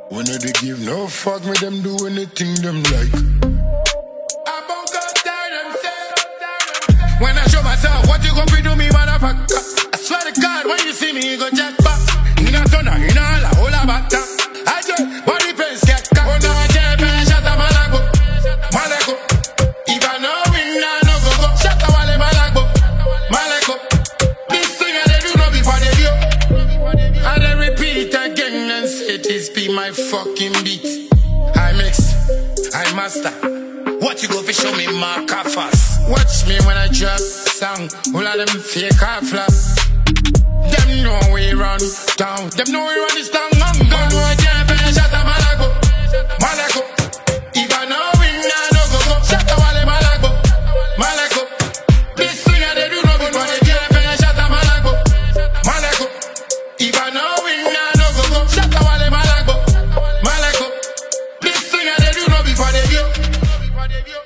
When they give no fuck, me them do anything them like. When I show myself, what you gonna do me, motherfucker? I swear to God, when you see me, you go jack back. In a tunnel, in a la, all about that. I just, body pain, get cut. Oh, no, I can't pay, shut up, Malago. Malago. If I know win, I no go go. Shut up, Wale, Malago. Malago. This thing I do not be for the view. And I repeat again and say this be my fucking beat. I mix, I master. What you go for show me marker fast. Watch me when I drop song. All of them fake or flop. Them know we run down. Them know we run this down. I'm gonna watch you shut up Malago. Malago. If I know win, I no go go. Shut up Wale Malago. Malago. This thing I do no good for the game. Shut up Malago. Malago. If I know win, I no go go. Shut up Wale Malago. Malago. This thing I do no be for the view.